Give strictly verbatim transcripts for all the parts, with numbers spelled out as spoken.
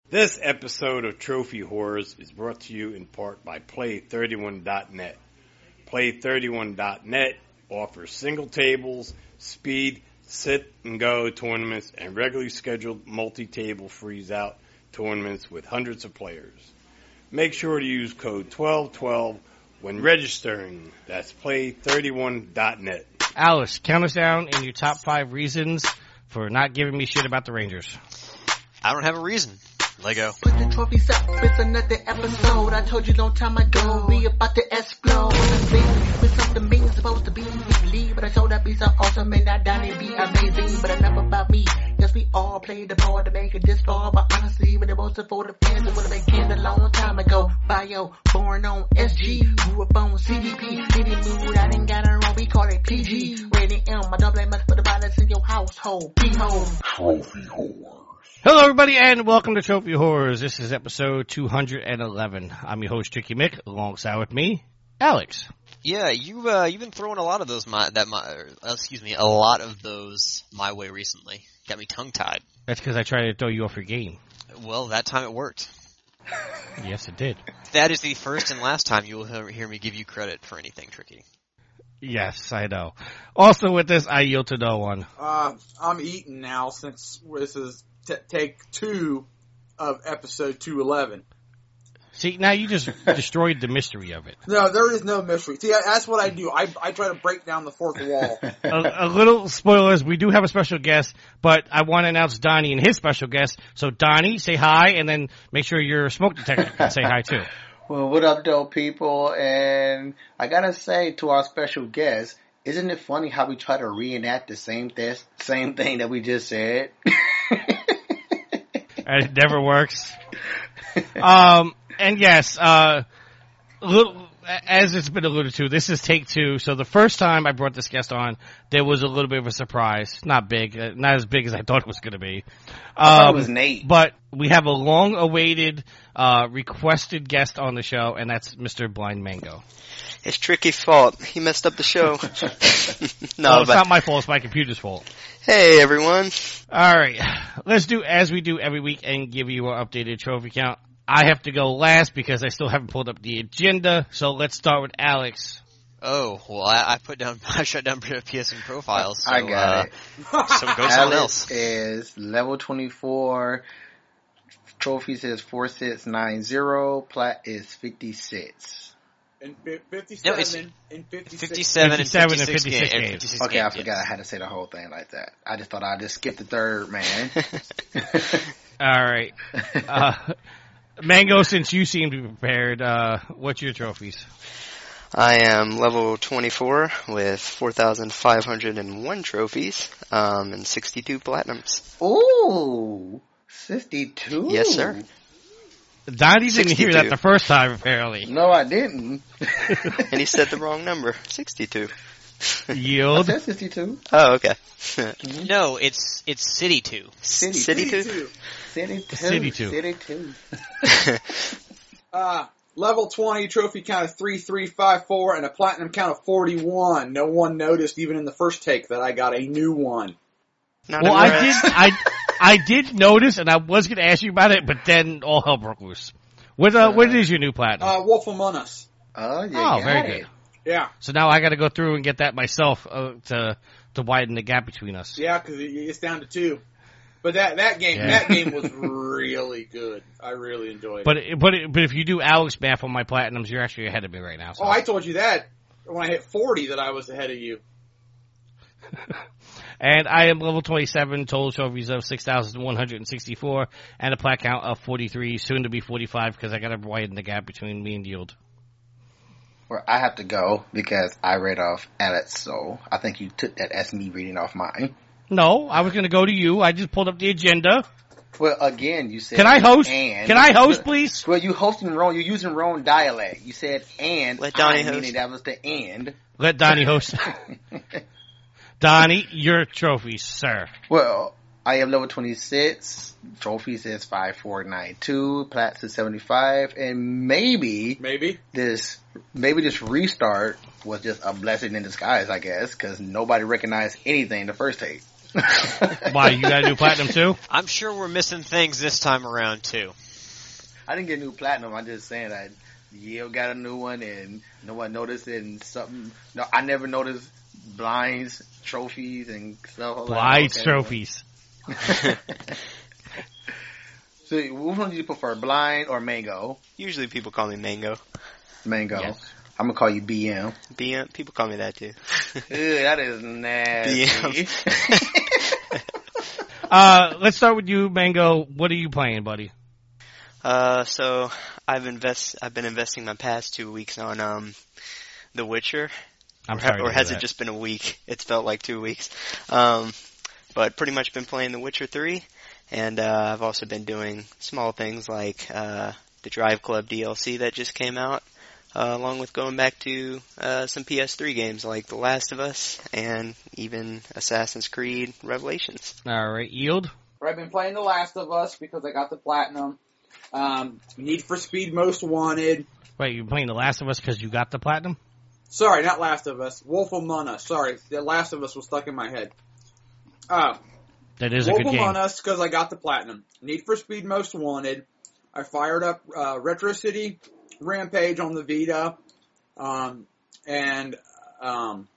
This episode of Trophy Horrors is brought to you in part by Play thirty-one dot net. Play thirty-one dot net offers single tables, speed, sit and go tournaments, and regularly scheduled multi-table freeze-out tournaments with hundreds of players. Make sure to use code twelve twelve when registering. That's Play thirty-one dot net. Alice, count us down in your top five reasons for not giving me shit about the Rangers. I don't have a reason. Lego. Put the trophies up, it's another episode. I told you long time ago, we about to explode. With something being supposed to be, believe, but I showed up be so awesome and I done it be amazing. But enough about me, yes we all played the part to make it this far. But honestly, when it was for the fans, it would have been canned a long time ago. Bio, born on S G, grew up on C D P. Any mood, I didn't got it wrong, we call it P G. Rated M, I don't blame much for the violence in your household. P-hole. Trophy Horror. Hello, everybody, and welcome to Trophy Horrors. This is episode two hundred eleven. I'm your host, Tricky Mick, alongside with me, Alex. Yeah, you uh, you've been throwing a lot of those my that my uh, excuse me, a lot of those my way recently. Got me tongue tied. That's because I tried to throw you off your game. Well, that time it worked. Yes, it did. That is the first and last time you will hear me give you credit for anything, Tricky. Yes, I know. Also with this, I yield to no one. Uh, I'm eating now since this is t- take two of episode two eleven. See, now you just destroyed the mystery of it. No, there is no mystery. See, that's what I do. I I try to break down the fourth wall. a, a little spoilers, we do have a special guest, but I want to announce Donnie and his special guest. So Donnie, say hi, and then make sure your smoke detector can say hi too. Well, what up, though, people? And I gotta say to our special guest, isn't it funny how we try to reenact the same th- same thing that we just said? And it never works. Um, and yes, uh, little, as it's been alluded to, this is take two. So the first time I brought this guest on, there was a little bit of a surprise. Not big, uh, not as big as I thought it was going to be. Um, I thought it was Nate. But we have a long-awaited, uh, requested guest on the show, and that's Mister Blind Mango. It's Tricky's fault. He messed up the show. no, well, it's but... not my fault. It's my computer's fault. Hey, everyone. All right. Let's do as we do every week and give you our updated trophy count. I have to go last because I still haven't pulled up the agenda. So let's start with Alex. Oh, well, I, I put down, I shut down P S N profiles. So, I got uh, it. So go someone else. Is level twenty-four. Trophies is four six nine zero. Plat is fifty-six. And fifty-seven, no, it's and fifty-six. fifty-seven, fifty-seven and fifty-six, and fifty-six game, games. fifty-six Okay, games, I forgot yes. I had to say the whole thing like that. I just thought I'd just skip the third, man. All right. Uh, Mango, since you seem to be prepared, uh, what's your trophies? I am level twenty-four with four thousand five hundred one trophies um, and sixty-two platinums. Ooh, sixty-two? Yes, sir. Donnie didn't hear that sixty-two. the first time, apparently. No, I didn't. And he said the wrong number. sixty-two. I Yield. said sixty-two. Oh, okay. No, it's it's City two. City, City two? City two. City two. City two. Uh, level twenty, trophy count of three three five four, and a platinum count of forty-one. No one noticed, even in the first take, that I got a new one. Not Well, I impressed. did, I, I did notice, and I was going to ask you about it, but then all hell broke loose. What, uh, what is your new platinum? Uh, Wolf Among Us. Oh, yeah. Oh, very good. Yeah. So now I got to go through and get that myself uh, to to widen the gap between us. Yeah, because it's down to two. But that, that game, Yeah. that game was really good. I really enjoyed it. But it, but it, but if you do Alex math on my platinums, you're actually ahead of me right now. So. Oh, I told you that when I hit forty that I was ahead of you. And I am level twenty-seven, total trophies of six thousand one hundred sixty-four, and a plat count of forty-three, soon to be forty-five, because I got to widen the gap between me and Yield. Well, I have to go because I read off Alex, so I think you took that as me reading off mine. No, I was going to go to you. I just pulled up the agenda. Well, again, you said... Can I host? And, Can I host, please? Well, you hosting wrong. You're using wrong dialect. You said and. Let Donnie I, host. meaning that was the and. Let Donnie host. Donnie, your trophies, sir. Well, I am level twenty-six. Trophies is five four nine two. Plats is seventy-five. And maybe... Maybe. This... Maybe this restart was just a blessing in disguise, I guess, because nobody recognized anything the first take. Why, you got a new platinum too? I'm sure we're missing things this time around too. I didn't get a new platinum. I'm just saying that Yale got a new one and no one noticed it and something. No, I never noticed blinds, trophies, and stuff. Blinds, like, okay, trophies. So, which one do you prefer, blind or mango? Usually people call me Mango. Mango. Yes. I'm gonna call you B M. B M, people call me that too. Ew, that is nasty. B M. Uh, let's start with you, Mango. What are you playing, buddy? Uh, so I've invest, I've been investing my past two weeks on, um, The Witcher. I'm or, sorry. Or to has hear it that. just been a week? It's felt like two weeks. Um, but pretty much been playing The Witcher three. And, uh, I've also been doing small things like, uh, the Drive Club D L C that just came out. Uh, along with going back to, uh, some P S three games like The Last of Us and even Assassin's Creed Revelations. All right, Yield. I've been playing The Last of Us because I got the platinum. Um, Need for Speed Most Wanted. Wait, you're playing The Last of Us because you got the platinum? Sorry, not Last of Us. Wolf Among Us. Sorry, The Last of Us was stuck in my head. Uh, That is a Wolf good game. Among Us because I got the platinum. Need for Speed Most Wanted. I fired up uh, Retro City Rampage on the Vita. Um, and um,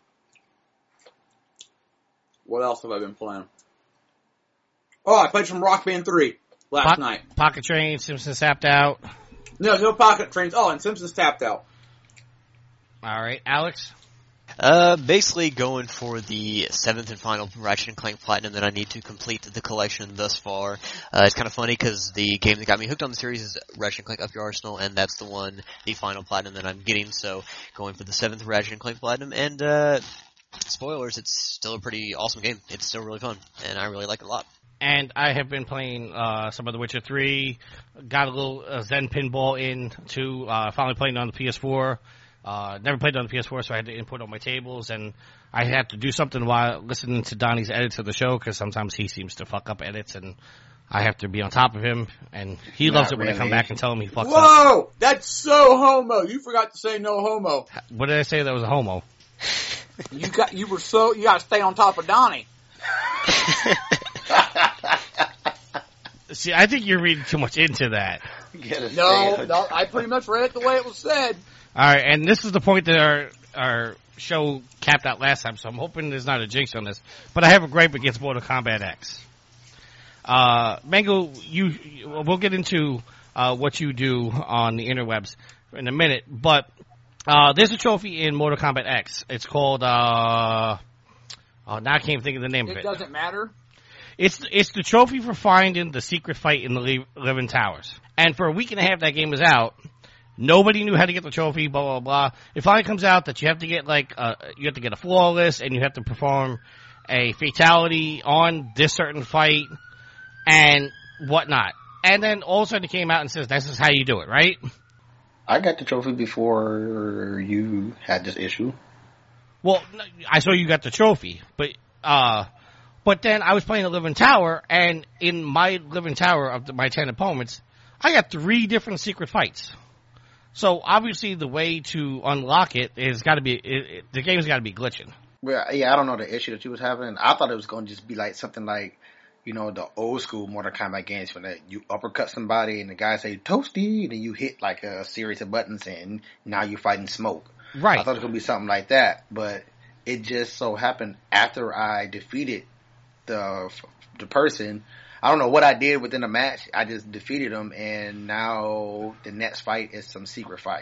what else have I been playing? Oh, I played some Rock Band three last Po- night. Pocket Train, Simpsons Tapped Out. No, no Pocket Trains. Oh, and Simpsons Tapped Out. All right, Alex. Uh, basically going for the seventh and final Ratchet and Clank Platinum that I need to complete the collection thus far. Uh, it's kind of funny because the game that got me hooked on the series is Ratchet and Clank Up Your Arsenal, and that's the one, the final Platinum that I'm getting, so going for the seventh Ratchet and Clank Platinum, and, uh, spoilers, it's still a pretty awesome game. It's still really fun, and I really like it a lot. And I have been playing uh, some of The Witcher three. Got a little uh, Zen Pinball in, too. Uh, finally playing on the P S four. Uh, never played on the P S four, so I had to input on my tables. And I had to do something while listening to Donnie's edits of the show, because sometimes he seems to fuck up edits, and I have to be on top of him. And he Not loves it when I really. come back and tell him he fucks up. Whoa! That's so homo. You forgot to say no homo. What did I say that was a homo? You got, you were so, you gotta stay on top of Donnie. See, I think you're reading too much into that. Get a No, stand. no, I pretty much read it the way it was said. All right, and this is the point that our our show capped out last time, so I'm hoping there's not a jinx on this. But I have a gripe against Mortal Kombat X. Uh, Mango, you, you we'll get into uh, what you do on the interwebs in a minute, but uh, there's a trophy in Mortal Kombat X. It's called uh, oh, now I can't think of the name of It it. doesn't matter. It's it's the trophy for finding the secret fight in the Li- Living Towers. And for a week and a half that game was out, nobody knew how to get the trophy, blah, blah, blah. It finally comes out that you have to get like, uh, you have to get a flawless and you have to perform a fatality on this certain fight and whatnot. And then all of a sudden it came out and says, this is how you do it, right? I got the trophy before you had this issue. Well, I saw you got the trophy, but, uh, but then I was playing the Living Tower, and in my Living Tower of the, my ten opponents, I got three different secret fights. So obviously the way to unlock it is got to be, it, it, the game's got to be glitching. Well, yeah, I don't know the issue that you was having. I thought it was going to just be like something like, you know, the old school Mortal Kombat games when that you uppercut somebody and the guy say toasty, and then you hit like a series of buttons and now you're fighting smoke. Right. I thought it was going to be something like that, but it just so happened after I defeated the the person, I don't know what I did within the match. I just defeated him, and now the next fight is some secret fight.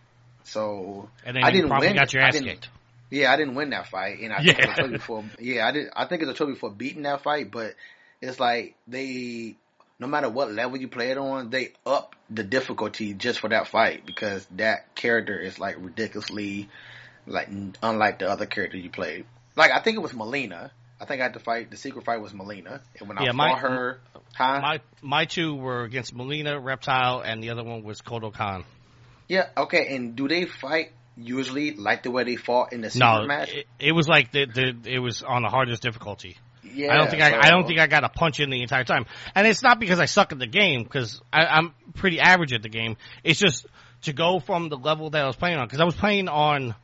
So And then I you didn't probably win. got your I ass didn't- kicked. Yeah, I didn't win that fight, and I Yeah. think it's a trophy for. Yeah, I did. I think it's a trophy for beating that fight, but it's like they, no matter what level you play it on, they up the difficulty just for that fight because that character is like ridiculously, like unlike the other character you played. Like I think it was Melina. I think I had to fight. The secret fight was Melina, and when I Yeah, fought my- her, huh? My my two were against Melina, Reptile, and the other one was Kodo Khan. Yeah, okay. And do they fight usually like the way they fought in the secret No, match? it, it was like the, the it was on the hardest difficulty. Yeah, I don't think I, so- I don't think I got a punch in the entire time, and it's not because I suck at the game because I'm pretty average at the game. It's just to go from the level that I was playing on because I was playing on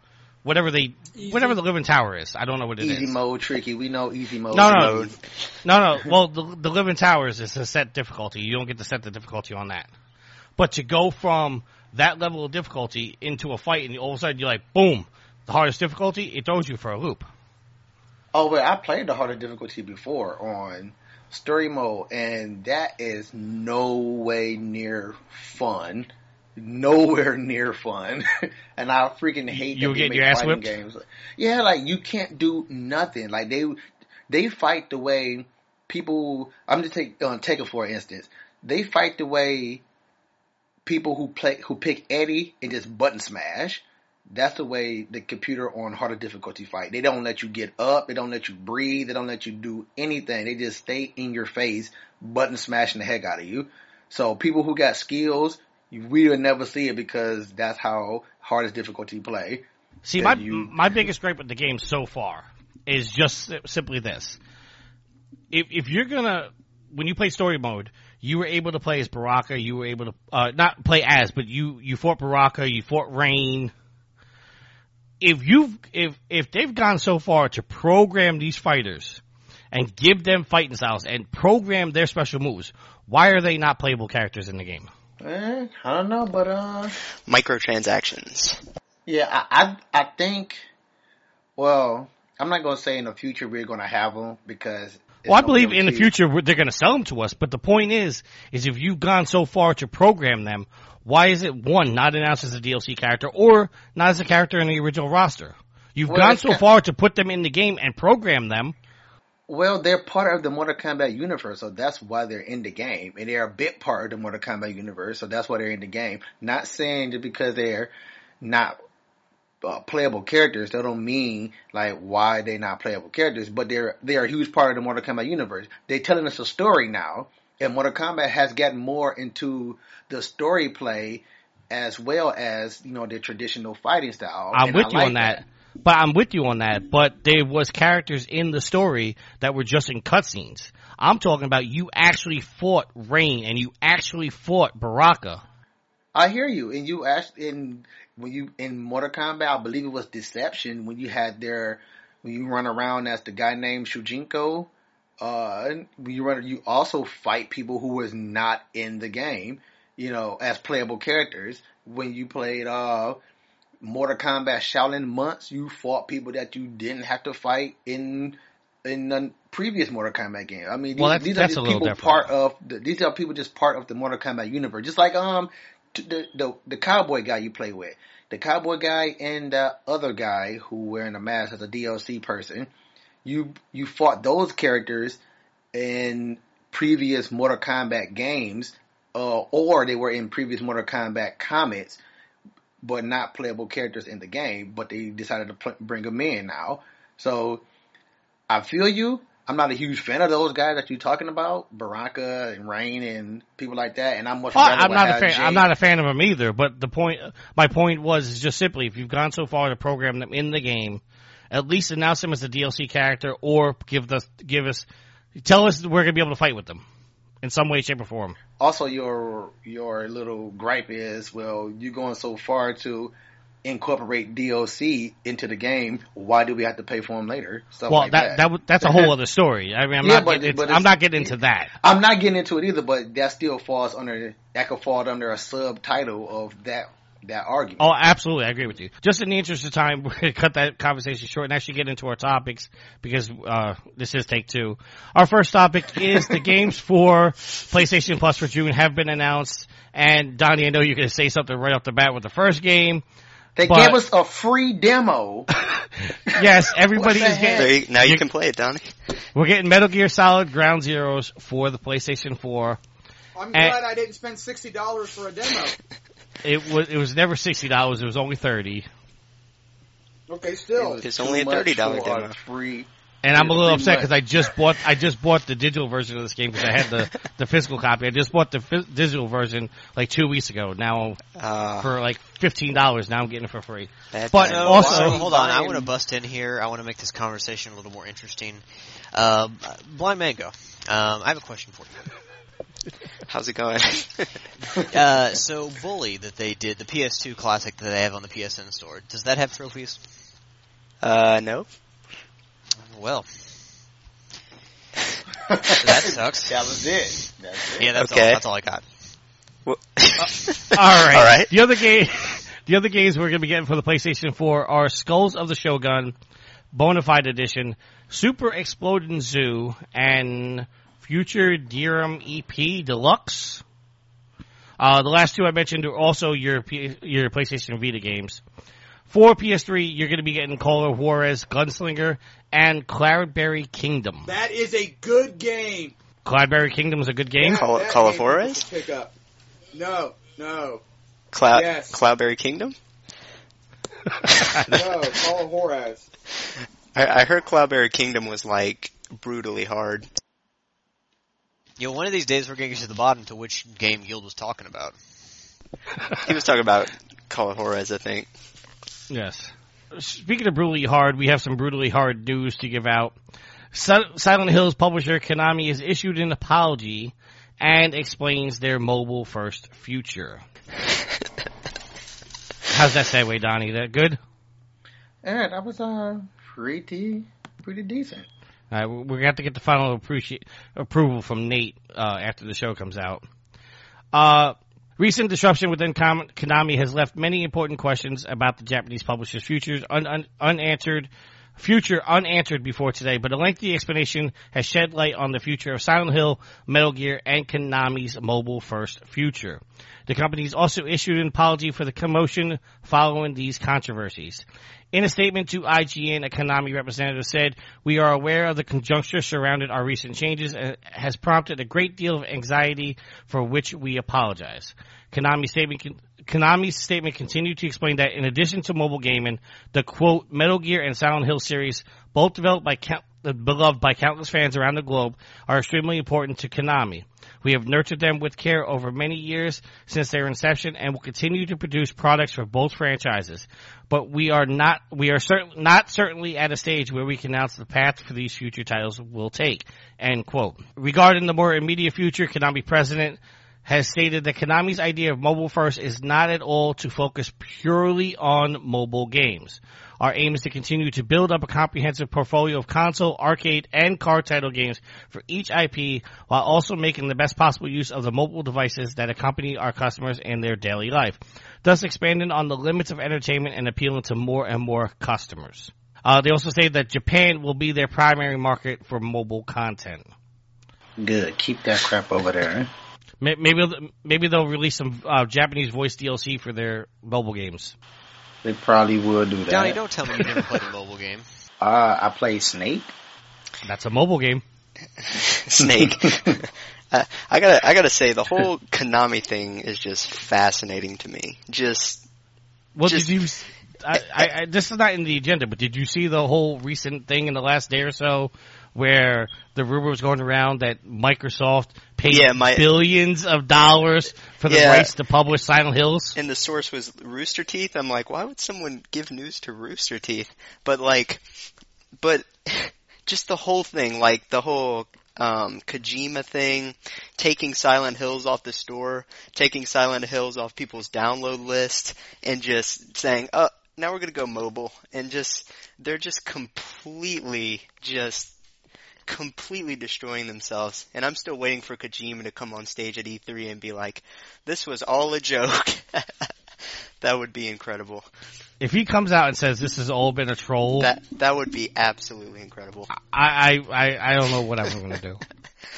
whatever they, Easy. whatever the living tower is. I don't know what it Easy is. mode, tricky. We know easy mode. No, no, mode. no, no. Well, the the living towers is a set difficulty. You don't get to set the difficulty on that. But to go from that level of difficulty into a fight, and all of a sudden you're like, boom, the hardest difficulty, it throws you for a loop. Oh, but I played the harder difficulty before on story mode, and that is no way near fun. Nowhere near fun. And I freaking hate You that they get make your ass fighting whipped? games. Yeah, like you can't do nothing. Like they they fight the way people. I'm just take uh, take it for instance. They fight the way people who play who pick Eddie and just button smash. That's the way the computer on harder difficulty fight. They don't let you get up. They don't let you breathe. They don't let you do anything. They just stay in your face, button smashing the heck out of you. So people who got skills, you really never see it because that's how hardest difficulty play. See, That my you- my biggest gripe with the game so far is just simply this: if if you're gonna when you play story mode, you were able to play as Baraka. You were able to uh, not play as, but you you fought Baraka. You fought Rain. If you've if if they've gone so far to program these fighters and give them fighting styles and program their special moves, why are they not playable characters in the game? Eh, I don't know, but uh, Microtransactions. yeah, I I, I think. Well, I'm not gonna say in the future we're gonna have them because. it's Well, I no believe in the guarantee. future we're- they're going to sell them to us. But the point is, is if you've gone so far to program them, why is it one not announced as a D L C character or not as a character in the original roster? You've Well, gone it's so kind- far to put them in the game and program them. Well, they're part of the Mortal Kombat universe, so that's why they're in the game. And they're a big part of the Mortal Kombat universe, so that's why they're in the game. Not saying that because they're not uh, playable characters, that don't mean like why they're not playable characters, but they're they're a huge part of the Mortal Kombat universe. They're telling us a story now, and Mortal Kombat has gotten more into the story play as well as, you know, their traditional fighting style. I'm and with I you like on that. But I'm with you on that. But there was characters in the story that were just in cutscenes. I'm talking about you actually fought Rain and you actually fought Baraka. I hear you, and you asked in when you in Mortal Kombat, I believe it was Deception when you had their when you run around as the guy named Shujinko. Uh, when you run, you also fight people who was not in the game, you know, as playable characters. When you played uh Mortal Kombat Shaolin Months, you fought people that you didn't have to fight in in the previous Mortal Kombat game. I mean, these, Well, that's- these that's are a just little people different. part of the, these are people just part of the Mortal Kombat universe. Just like um t- the the the cowboy guy you play with, the cowboy guy and the other guy who wearing a mask as a D L C person. You you fought those characters in previous Mortal Kombat games, uh, or they were in previous Mortal Kombat comics, but not playable characters in the game, but they decided to pl- bring them in now. So, I feel you. I'm not a huge fan of those guys that you're talking about, Baraka and Rain and people like that, and I'm much Well, rather I'm not a have fan. Jay- I'm not a fan of them either. But the point, my point was, is just simply if you've gone so far to program them in the game, at least announce them as a D L C character, or give us, give us, tell us we're gonna be able to fight with them in some way, shape, or form. Also, your your little gripe is, well, you're going so far to incorporate D L C into the game. Why do we have to pay for them later? Stuff Well, like that that. that w- that's a whole other story. I mean, I'm Yeah, not but- getting into, but I'm it's- not getting into that. I'm not getting into it either, but that still falls under that could fall under a subtitle of that that argument. Oh, absolutely, I agree with you. Just in the interest of time, we're going to cut that conversation short and actually get into our topics because uh, this is take two. Our first topic is the games for PlayStation Plus for June have been announced. And Donnie, I know you're going to say something right off the bat with the first game. They but- gave us a free demo. Yes, everybody What the is heck? getting. There you, now you You- can play it, Donnie. We're getting Metal Gear Solid Ground Zeroes for the PlayStation four. I'm And- glad I didn't spend sixty dollars for a demo. It was it was never sixty dollars. It was only thirty. Okay, It still. was It's too only a much thirty dollars for a demo. Free. And I'm a little Pretty upset much. because I just bought I just bought the digital version of this game because I had the, the physical copy. I just bought the fi- digital version like two weeks ago. Now Uh, for like fifteen dollars. Now I'm getting it for free. bad but- time. No, Also- uh, hold on. I Buying- want to bust in here. I want to make this conversation a little more interesting. Um, Blind Mango, um, I have a question for you. How's it going? Uh, so Bully that they did, the P S two classic that they have on the P S N store, does that have trophies? Uh, no. Well. That sucks. That was it. That's it. Yeah, that's Okay. all. That's all I got. Well, All right. All right. The other game, the other games we're going to be getting for the PlayStation four are Skulls of the Shogun, Bonafide Edition, Super Exploding Zoo, and Future Dirham E P Deluxe. Uh, the last two I mentioned are also your P- your PlayStation Vita games. For P S three, you're going to be getting Call of Juarez Gunslinger and Cloudberry Kingdom. That is a good game. Cloudberry Kingdom is a good game. Call- That Call of game Juarez? you can pick up. No, no, Cloud Yes. Cloudberry Kingdom. no. Call of Juarez. I, I heard Cloudberry Kingdom was like brutally hard. You know, one of these days we're going to get to the bottom to which game Guild was talking about. He was talking about Call of Juarez, I think. Yes. Speaking of brutally hard, we have some brutally hard news to give out. Si- Silent Hill's publisher Konami has issued an apology and explains their mobile-first future. How's that segue, Donnie? That good? Yeah, that was uh pretty pretty decent. All right, we're going to have to get the final appreci- approval from Nate uh, after the show comes out. Uh, recent disruption within Com- Konami has left many important questions about the Japanese publisher's futures un- un- unanswered. Future unanswered before today, but a lengthy explanation has shed light on the future of Silent Hill, Metal Gear, and Konami's mobile-first future. The companies also issued an apology for the commotion following these controversies. In a statement to I G N, a Konami representative said, "We are aware of the conjuncture surrounding our recent changes and has prompted a great deal of anxiety for which we apologize." Konami's statement, Konami's statement continued to explain that in addition to mobile gaming, the quote, Metal Gear and Silent Hill series, both developed by count, beloved by countless fans around the globe, are extremely important to Konami. We have nurtured them with care over many years since their inception and will continue to produce products for both franchises. But we are not, we are cert- not certainly at a stage where we can announce the path for these future titles will take, end quote. Regarding the more immediate future, Konami president has stated that Konami's idea of mobile first is not at all to focus purely on mobile games. Our aim is to continue to build up a comprehensive portfolio of console, arcade, and card title games for each I P while also making the best possible use of the mobile devices that accompany our customers in their daily life, thus expanding on the limits of entertainment and appealing to more and more customers. Uh, they also say that Japan will be their primary market for mobile content. Good. Keep that crap over there. Maybe maybe they'll release some uh, Japanese voice D L C for their mobile games. They probably will do that. Donnie, don't tell me you've never played a mobile game. Uh, I played Snake. That's a mobile game. Snake. uh, I gotta, I gotta say, the whole Konami thing is just fascinating to me. Just, well, just, did you? I, I, I, this is not in the agenda, but did you see the whole recent thing in the last day or so, where the rumor was going around that Microsoft paid yeah, my, billions of dollars for the yeah, rights to publish Silent Hills? And the source was Rooster Teeth. I'm like, why would someone give news to Rooster Teeth? But like, but just the whole thing, like the whole um Kojima thing, taking Silent Hills off the store, taking Silent Hills off people's download list, and just saying, oh, now we're gonna go mobile, and just, they're just completely just completely destroying themselves, and I'm still waiting for Kojima to come on stage at E three and be like, this was all a joke. That would be incredible. If he comes out and says this has all been a troll, that that would be absolutely incredible. I I, I, I don't know what I'm going to do.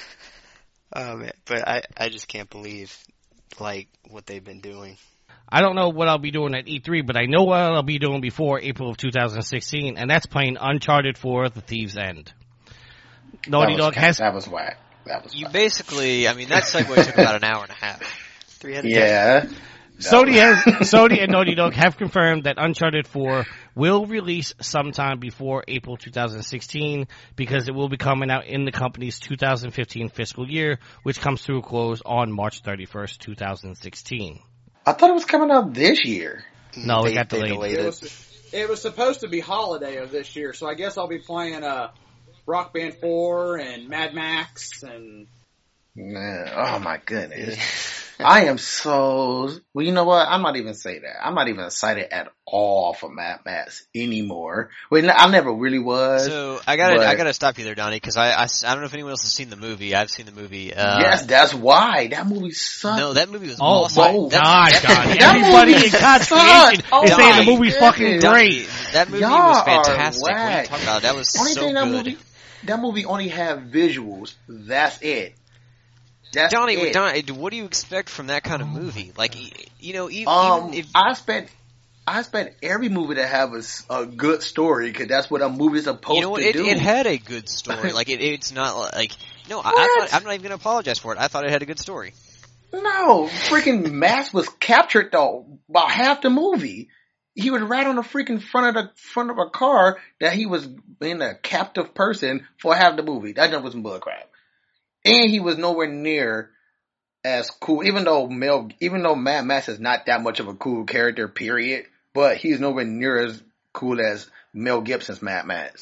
Oh man, but I, I just can't believe like what they've been doing. I don't know what I'll be doing at E three, but I know what I'll be doing before April of two thousand sixteen, and that's playing Uncharted four: The Thieves' End. Naughty Dog has that was whack. That was you whack. basically, I mean, that segue took about an hour and a half. Three out of Yeah. ten. Sony has Sony and Naughty Dog have confirmed that Uncharted four will release sometime before April two thousand sixteen because it will be coming out in the company's two thousand fifteen fiscal year, which comes to a close on March thirty-first, two thousand sixteen. I thought it was coming out this year. No, they, it got they delayed. delayed It it. was, it was supposed to be holiday of this year, so I guess I'll be playing uh, Rock Band four and Mad Max and Man, oh my goodness. I am so. Well, you know what? I'm not even say that. I'm not even excited at all for Mad Max anymore. Well, I never really was. So I gotta, but- I gotta stop you there, Donnie, because I, I, I don't know if anyone else has seen the movie. I've seen the movie. Uh, yes, that's why that movie sucked. No, that movie was Oh awesome. my That- God, that- Donnie. that Everybody movie in God's sucked. creation Oh is saying the my movie's fucking goodness. great. That movie Y'all was are fantastic. What are you whack. talking about? That was Only so thing that good. movie, that movie only had visuals. That's it. That's Donnie, it. Donnie, what do you expect from that kind of movie? Like, you know, even, Um, even if I spent, I spent every movie to have a, s- a good story because that's what a movie's supposed you know what, to it, do. it had a good story. Like, it, it's not like no, I, I What? thought I'm not even gonna apologize for it. I thought it had a good story. No, freaking Max was captured though about half the movie. He was right on the freaking front of the front of a car that he was being a captive person for half the movie. That just was some bullcrap. And he was nowhere near as cool, even though Mel, even though Mad Max is not that much of a cool character, period. But he's nowhere near as cool as Mel Gibson's Mad Max.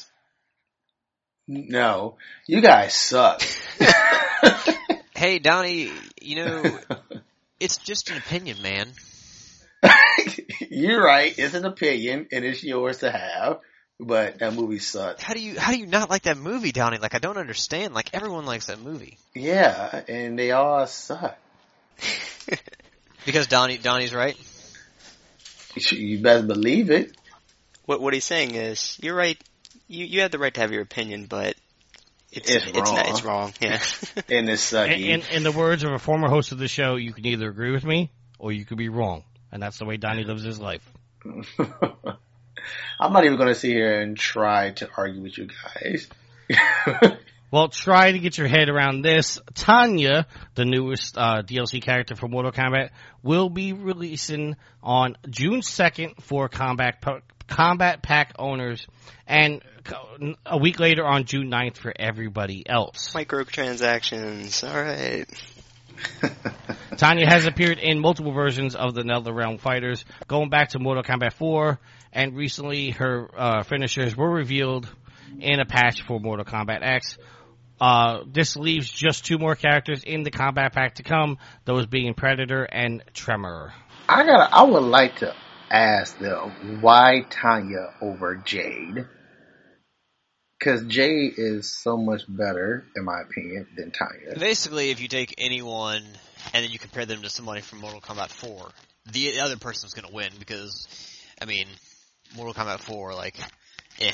No, you guys suck. Hey, Donnie, you know, it's just an opinion, man. You're right. It's an opinion, and it's yours to have. But that movie sucked. How do you how do you not like that movie, Donnie? Like, I don't understand. Like, everyone likes that movie Yeah, and they all suck. because Donnie Donnie's right. You best believe it. What what he's saying is, you're right. You you have the right to have your opinion, but it's It's it's, not, wrong. it's wrong. Yeah. And it's In, sucky. in, in the words of a former host of the show, you can either agree with me or you could be wrong, and that's the way Donnie lives his life. I'm not even going to sit here and try to argue with you guys. Well, try to get your head around this. Tanya, the newest uh, D L C character for Mortal Kombat, will be releasing on June second for Combat pa- Combat Pack owners, and a week later on June ninth for everybody else. Microtransactions. All right. Tanya has appeared in multiple versions of the NetherRealm fighters, going back to Mortal Kombat four, and recently her uh, finishers were revealed in a patch for Mortal Kombat X. Uh, this leaves just two more characters in the Combat Pack to come, those being Predator and Tremor. I got. I would like to ask though, why Tanya over Jade? Because Jade is so much better, in my opinion, than Tanya. Basically, if you take anyone and then you compare them to somebody from Mortal Kombat four, the other person's going to win because, I mean, Mortal Kombat four, like, eh.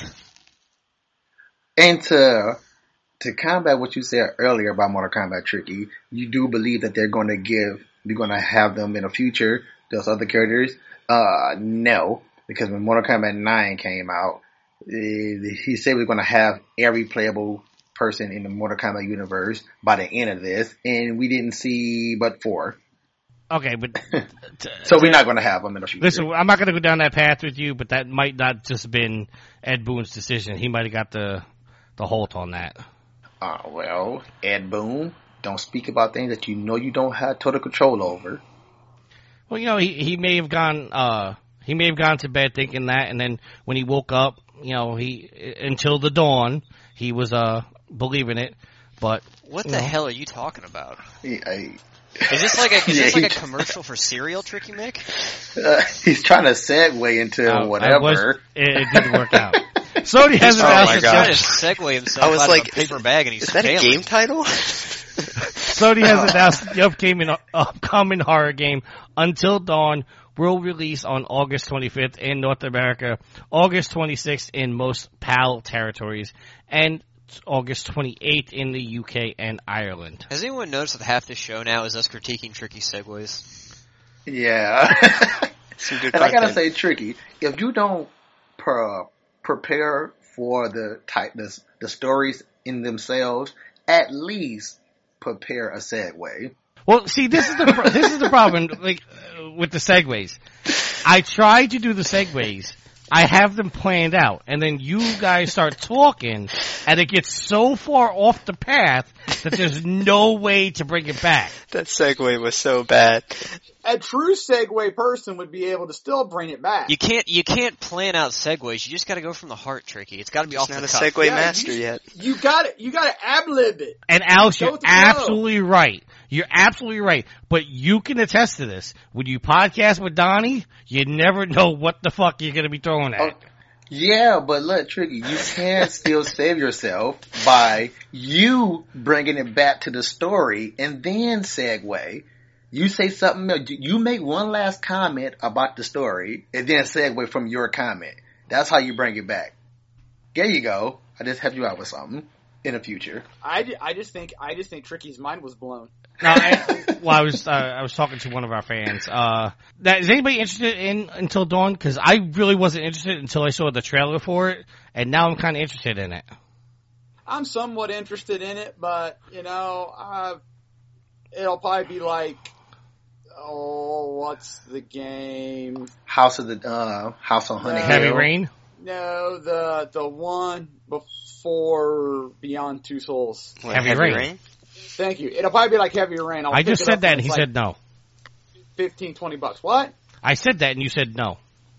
And to to combat what you said earlier about Mortal Kombat Tricky, you do believe that they're going to give, they're going to have them in the future, those other characters? Uh, no, because when Mortal Kombat nine came out, he said we're going to have every playable person in the Mortal Kombat universe by the end of this, and we didn't see but four. Okay, but t- So we're not going to have them in the future. listen, I'm not going to go down that path with you, but that might not just been Ed Boon's decision. He might have got the the halt on that. Uh, well, Ed Boon, don't speak about things that you know you don't have total control over. Well, you know, he he may have gone uh he may have gone to bed thinking that, and then when he woke up, you know, he until the dawn he was uh believing it. But What you the know. hell are you talking about? He, I, Is this like a is Yeah, this like he- a commercial for cereal, Tricky Mick? uh, he's trying to segue into Uh, I whatever. was- it, it didn't work out. Sony has Oh announced my that God. He's trying to segue himself I was out like, of a paper bag and he's Is that a failing. game title? Sony has announced the upcoming upcoming horror game Until Dawn will release on August twenty-fifth in North America, August twenty-sixth in most PAL territories, and August twenty-eighth in the U K and Ireland. Has anyone noticed that half this show now is us critiquing Tricky segues? Yeah. Some good And I gotta content. say, Tricky, if you don't pre- prepare for the type, the, the stories in themselves, at least prepare a segue. Well, see, this is the pro- this is the problem, like uh, with the segues. I try to do the segues. I have them planned out, and then you guys start talking, and it gets so far off the path that there's no way to bring it back. That segue was so bad. a true Segway person would be able to still bring it back. You can't you can't plan out segues. You just got to go from the heart, Tricky. It's got to be Just off not the a cuff. Segway Yeah, master you, yet. You got it. You got to ad-lib it. And Alex, Go you're with the flow. absolutely right. You're absolutely right. But you can attest to this. When you podcast with Donnie, you never know what the fuck you're going to be throwing at. Oh, yeah, but look, Tricky, you can still save yourself by you bringing it back to the story and then segue. You say something else. You make one last comment about the story and then segue from your comment. That's how you bring it back. There you go. I just helped you out with something in the future. I, ju- I just think I just think Tricky's mind was blown. No, I, well, I was uh, I was talking to one of our fans. Uh, that, is anybody interested in Until Dawn? Because I really wasn't interested until I saw the trailer for it, and now I'm kind of interested in it. I'm somewhat interested in it, but you know, uh, it'll probably be like, oh, what's the game? House of the uh, House on Honey Yeah. Heavy Hill. Rain. No, the the one before Beyond Two Souls. What, Heavy Rain. Thank you. It'll probably be like Heavy Rain. I'll I pick just it said up that, when and he it's said no. fifteen, twenty bucks. What? I said that, and you said no.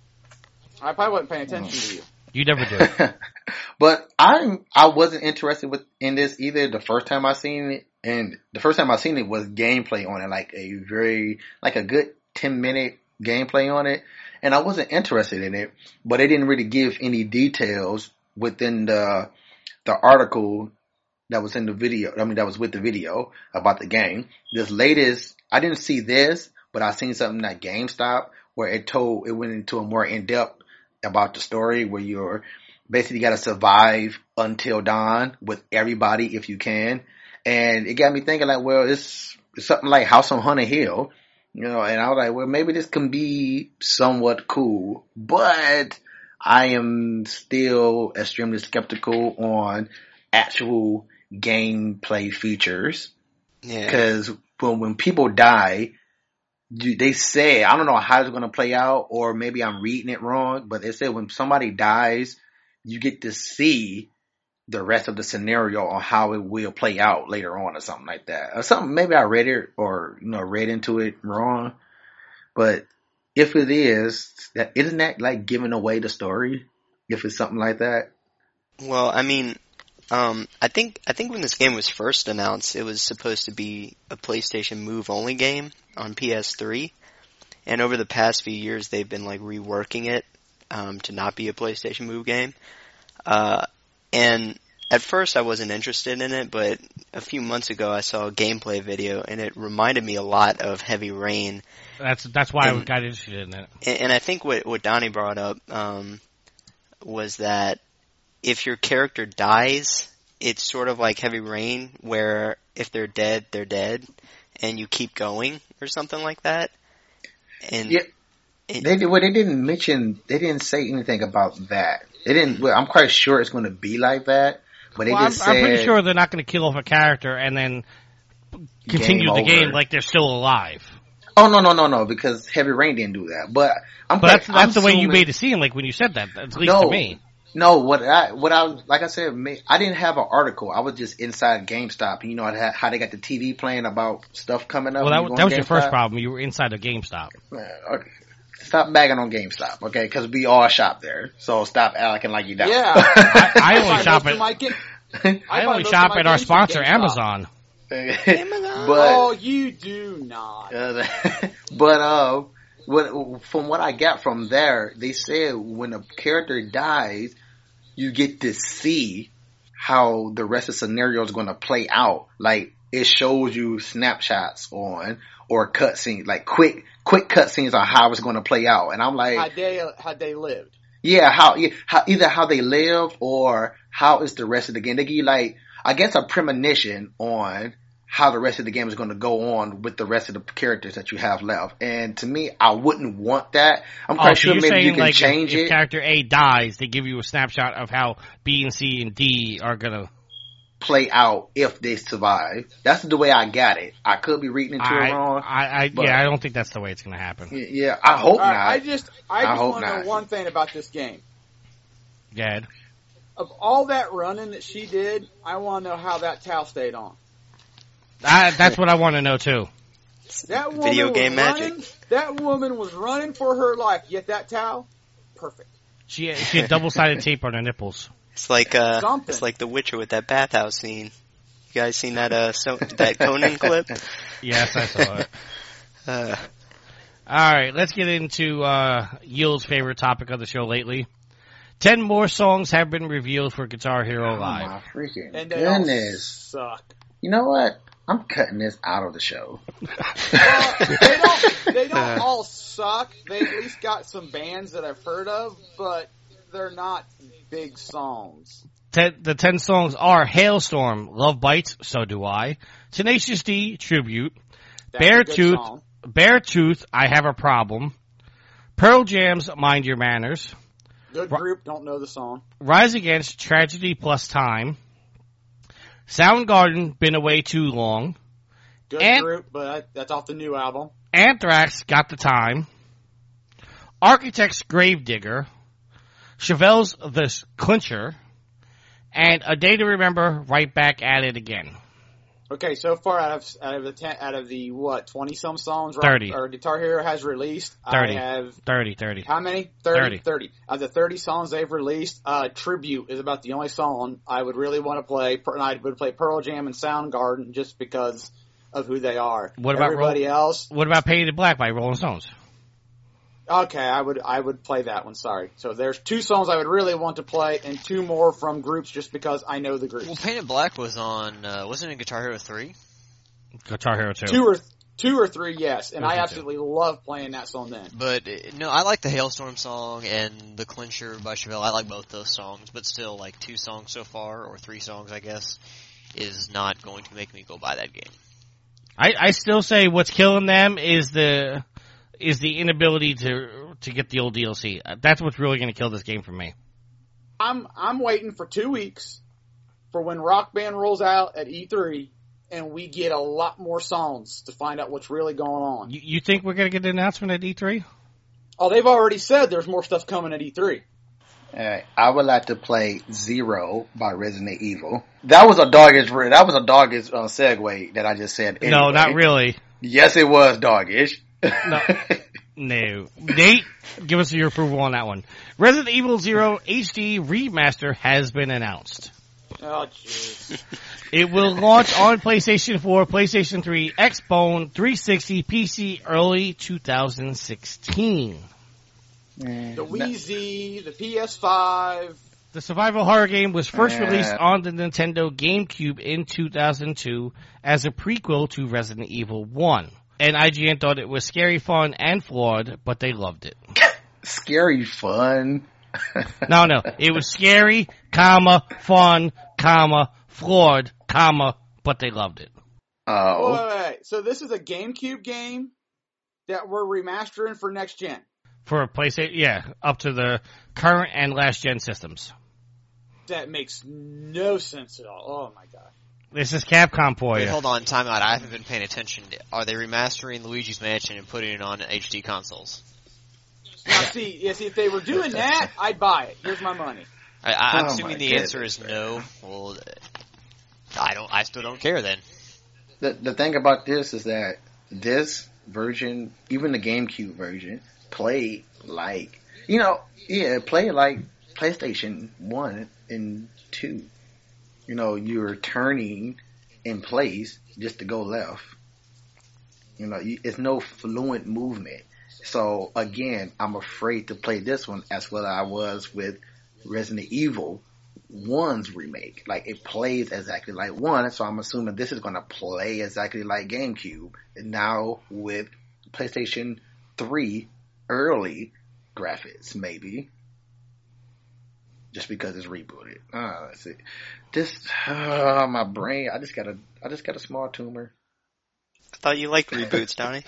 I probably wasn't paying attention to you. You never do. But I'm I wasn't interested with in this either. The first time I seen it, and the first time I seen it was gameplay on it, like a very like a good ten minute gameplay on it, and I wasn't interested in it. But they didn't really give any details within the the article that was in the video. I mean, that was with the video about the game. This latest, I didn't see this, but I seen something at GameStop where it told it went into a more in depth about the story where you're basically got to survive until dawn with everybody if you can. And it got me thinking like, well, it's, it's something like House on Honey Hill, you know, and I was like, well, maybe this can be somewhat cool, but I am still extremely skeptical on actual gameplay features. Yeah. Because when, when people die, you- they say, I don't know how it's going to play out, or maybe I'm reading it wrong, but they say when somebody dies, you get to see the rest of the scenario on how it will play out later on or something like that. Or something, maybe I read it or, you know, read into it wrong. But if it is, that isn't that like giving away the story? If it's something like that? Well, I mean, um, I think I think when this game was first announced, it was supposed to be a PlayStation Move only game on P S three, and over the past few years, they've been like reworking it um, to not be a PlayStation Move game. Uh, and at first, I wasn't interested in it, but a few months ago, I saw a gameplay video, and it reminded me a lot of Heavy Rain. That's that's why I And- got interested in it. And, and I think what what Donnie brought up um, was that if your character dies, it's sort of like Heavy Rain, where if they're dead, they're dead, and you keep going or something like that. And Yeah. it- They did, well, they didn't mention, they didn't say anything about that. They didn't, well, I'm quite sure it's going to be like that, but they Well, I'm, just said I'm pretty sure they're not going to kill off a character and then continue the over. game like they're still alive. Oh, no, no, no, no, because Heavy Rain didn't do that. But I'm But that's quite- that's I'm the way you assuming- made it seem like when you said that. At least No. to me. No, what I, what I, like I said, ma- I didn't have an article. I was just inside GameStop. You know how how they got the T V playing about stuff coming up? Well, that, when you that go was on your first GameStop? problem. You were inside of GameStop. Okay. Stop bagging on GameStop, okay? Because we all shop there. So stop acting like you don't. Yeah. I, I I only find shop most of at my ga- I I only find most shop of my at our games from sponsor GameStop. Amazon. but Oh, you do not. Uh, but uh, what, from what I got from there, they said when a character dies, you get to see how the rest of the scenario is going to play out. Like it shows you snapshots on or cutscenes, like quick quick cutscenes on how it's going to play out. And I'm like, Had they had they lived? yeah, how, yeah, how either how they live or how is the rest of the game. They give you like, I guess, a premonition on how the rest of the game is going to go on with the rest of the characters that you have left. And to me, I wouldn't want that. I'm Oh, quite so sure you're maybe saying you can like change if, it. if character A dies, they give you a snapshot of how B and C and D are gonna play out if they survive. That's the way I got it. I could be reading into I, it wrong. I, I but- yeah, I don't think that's the way it's gonna happen. Y- yeah, I hope All right, not. I just I I just hope want to know not. one thing about this game. Gad. Of all that running that she did, I want to know how that towel stayed on. I, that's what I want to know too. That woman Video game was magic. running, that woman was running for her life. Yet that towel, perfect. She she had double sided tape on her nipples. It's like uh, Something. it's like The Witcher with that bathhouse scene. You guys seen that uh, so, that Conan clip? Yes, I saw it. Uh, All right, let's get into uh, Yield's favorite topic of the show lately. Ten more songs have been revealed for Guitar Hero Oh Live. my freaking And they all goodness! suck. You know what? I'm cutting this out of the show. Uh, they don't. They don't all suck. They at least got some bands that I've heard of, but they're not big songs. Ten, the ten songs are Hailstorm, Love Bites, So Do I, Tenacious D, Tribute, That's a good Beartooth, song. Beartooth, I Have a Problem, Pearl Jam's Mind Your Manners, Good group. Don't know the song. Rise Against, Tragedy Plus Time, Soundgarden, Been Away Too Long, Good And- group, but that's off the new album. Anthrax, Got the Time, Architects, Gravedigger, Chevelle's The Clincher, and A Day to Remember, Right Back at It Again. Okay, so far out of out of the ten, out of the what twenty some songs, Rock, thirty. or Guitar Hero has released. thirty. I have thirty, thirty. how many? thirty. thirty. thirty. Of the thirty songs they've released, uh, Tribute is about the only song I would really want to play. And I would play Pearl Jam and Soundgarden just because of who they are. What about everybody Ro- else? What about Painted Black by Rolling Stones? Okay, I would I would play that one. Sorry. So there's two songs I would really want to play, and two more from groups just because I know the groups. Well, Painted Black was on, uh, wasn't it in Guitar Hero three? Guitar Hero two. Two or two or three, yes, and Those I are absolutely love playing that song then. But, uh, no, I like the Hailstorm song and the Clincher by Chevelle. I like both those songs, but still, like, two songs so far, or three songs, I guess, is not going to make me go buy that game. I, I still say what's killing them is the is the inability to to get the old D L C. That's what's really going to kill this game for me. I'm I'm waiting for two weeks for when Rock Band rolls out at E three, and we get a lot more songs to find out what's really going on. You, you think we're going to get an announcement at E three? Oh, they've already said there's more stuff coming at E three. Alright, I would like to play Zero by Resident Evil. That was a doggish. That was a doggish uh, segue that I just said. No, anyway. not really. Yes, it was doggish. No. No. Nate, give us your approval on that one. Resident Evil Zero H D Remaster has been announced. Oh, jeez. It will launch on PlayStation four, PlayStation three, Xbone, three sixty, P C early two thousand sixteen. The Wii Z, the P S five. The survival horror game was first Uh. released on the Nintendo GameCube in two thousand two as a prequel to Resident Evil one. And I G N thought it was scary, fun, and flawed, but they loved it. Scary fun. No, no. It was scary, comma, fun, comma, flawed, comma, but they loved it. Oh. Wait, wait, wait. So this is a GameCube game that we're remastering for next gen. For a PlayStation, yeah, up to the current and last gen systems. That makes no sense at all. Oh my god. This is Capcom for Wait, you. hold on, time out. I haven't been paying attention. Are they remastering Luigi's Mansion and putting it on H D consoles? Now see, yeah, see, if they were doing that, I'd buy it. Here's my money. I, I, I'm Oh assuming my the answer goodness, is no. Well, I don't. I still don't care then. The the thing about this is that this version, even the GameCube version, played like, you know, yeah, it played like PlayStation one and two. You know, you're turning in place just to go left. You know, you, it's no fluent movement. So again, I'm afraid to play this one as well as I was with Resident Evil one's remake. Like, it plays exactly like one, so I'm assuming this is going to play exactly like GameCube. And now with PlayStation three early graphics, maybe. Just because it's rebooted. Ah, that's it. This, uh, my brain, I just got a, I just got a small tumor. I thought you liked reboots, Donnie.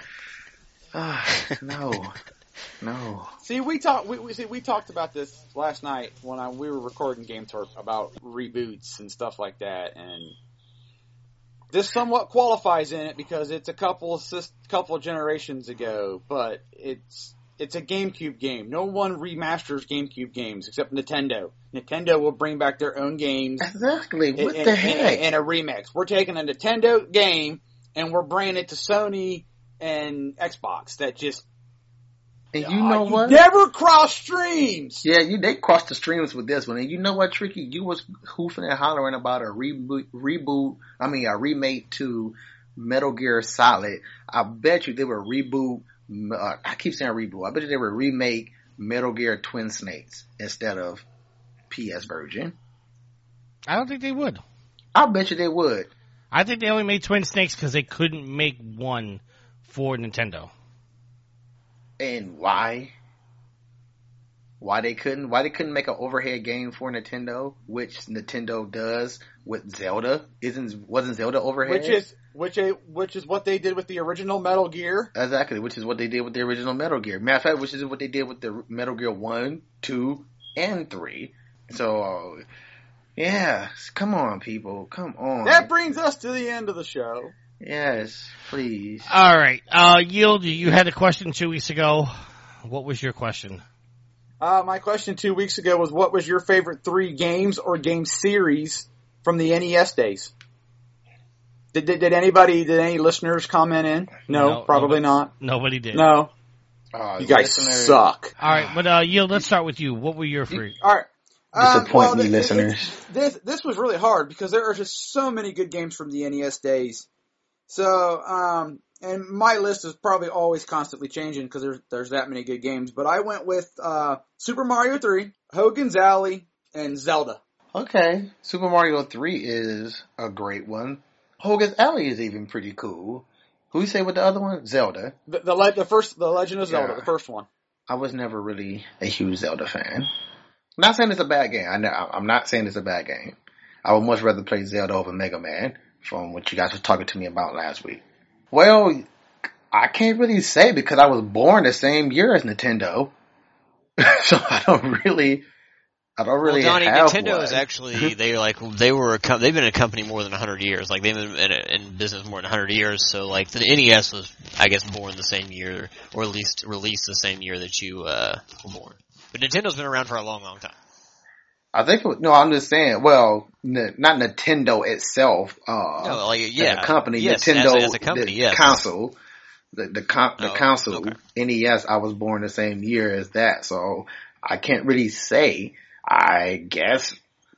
Ah, no. No. See, we talked. We, we see we talked about this last night when I, we were recording Game Torp about reboots and stuff like that, and this somewhat qualifies in it because it's a couple of sis- couple of generations ago, but it's it's a GameCube game. No one remasters GameCube games except Nintendo. Nintendo will bring back their own games. Exactly. What in, the in, heck? in, in a remix. We're taking a Nintendo game and were branded to Sony and Xbox. That just And you uh, know you what? never cross streams. Yeah, you they crossed the streams with this one. And you know what, Tricky? You was hoofing and hollering about a reboot, reboot. I mean, a remake to Metal Gear Solid. I bet you they would reboot. Uh, I keep saying reboot. I bet you they would remake Metal Gear Twin Snakes instead of P S version. I don't think they would. I bet you they would. I think they only made Twin Snakes because they couldn't make one for Nintendo. And why? Why they couldn't? Why they couldn't make an overhead game for Nintendo, which Nintendo does with Zelda? Isn't wasn't Zelda overhead? Which is which a which is what they did with the original Metal Gear. Exactly, which is what they did with the original Metal Gear. Matter of fact, which is what they did with the Metal Gear one, two, and three. So, uh, yeah, come on, people, come on. That brings us to the end of the show. Yes, please. All right. Uh, Yield, you had a question two weeks ago. What was your question? Uh, my question two weeks ago was, what was your favorite three games or game series from the N E S days? Did, did, did anybody, did any listeners comment in? No, No, probably nobody, not. Nobody did. No. Uh, You guys listeners- suck. All right, but uh, Yield, let's start with you. What were your three? All right. Um, Disappoint well, me, th- listeners. th- This, this was really hard because there are just so many good games from the N E S days. So, um, and my list is probably always constantly changing because there's, there's that many good games. But I went with uh, Super Mario three, Hogan's Alley, and Zelda. Okay, Super Mario three is a great one. Hogan's Alley is even pretty cool. Who you say with the other one? Zelda. The the, le- the first, the Legend of Zelda, Yeah. the first one. I was never really a huge Zelda fan. I'm not saying it's a bad game. I know, I'm not saying it's a bad game. I would much rather play Zelda over Mega Man, from what you guys were talking to me about last week. Well, I can't really say because I was born the same year as Nintendo. So I don't really, I don't really well, Donnie, have Nintendo one. is actually they like they were a com- they've been a company more than a hundred years. Like they've been in, in business more than a hundred years. So like the N E S was, I guess, born the same year, or at least released the same year that you uh, were born. But Nintendo's been around for a long, long time. I think, it, no, I'm just saying, well, n- not Nintendo itself, uh, No, like yeah, as a company, yes, Nintendo, as a, as a company, the yes. console, the, the, con- the Oh, console, okay. N E S, I was born the same year as that, so I can't really say. I guess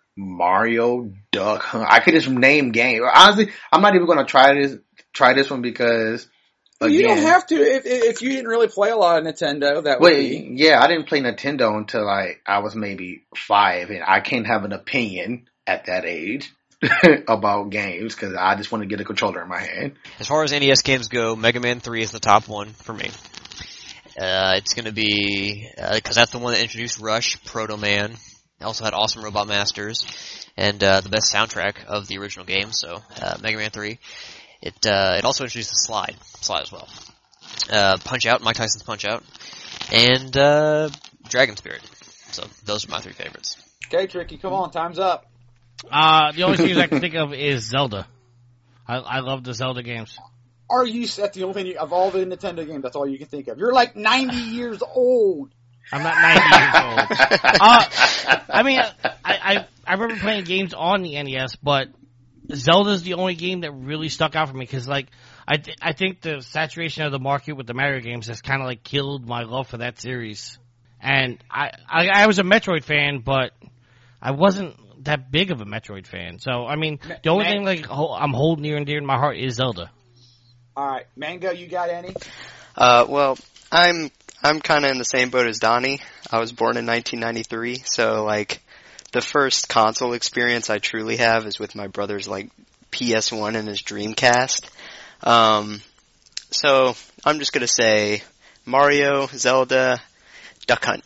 Mario, Duck Hunt. I could just name games. Honestly, I'm not even going to try this, try this one because, again, You don't have to if if you didn't really play a lot of Nintendo. That would Wait, be. yeah, I didn't play Nintendo until like I was maybe five, and I can't have an opinion at that age about games because I just want to get a controller in my hand. As far as N E S games go, Mega Man three is the top one for me. Uh, it's going to be because uh, that's the one that introduced Rush, Proto Man. It also had Awesome Robot Masters and uh, the best soundtrack of the original game. So uh, Mega Man three. It uh, it also introduced the Slide, Slide as well. Uh, Punch Out, Mike Tyson's Punch Out, and uh, Dragon Spirit. So those are my three favorites. Okay, Tricky, come on, time's up. Uh, the only things I can think of is Zelda. I, I love the Zelda games. Are you? That's the only thing you, of all the Nintendo games. That's all you can think of. You're like ninety years old. I'm not ninety years old. Uh, I mean, I, I I remember playing games on the N E S, but Zelda's the only game that really stuck out for me because, like, I th- I think the saturation of the market with the Mario games has kind of like killed my love for that series. And I, I I was a Metroid fan, but I wasn't that big of a Metroid fan. So I mean, the only Ma- thing like ho- I'm holding near and dear in my heart is Zelda. All right, Mango, you got any? Uh, well, I'm I'm kind of in the same boat as Donnie. I was born in nineteen ninety-three, so like the first console experience I truly have is with my brother's like P S one and his Dreamcast. Um, so I'm just gonna say Mario, Zelda, Duck Hunt.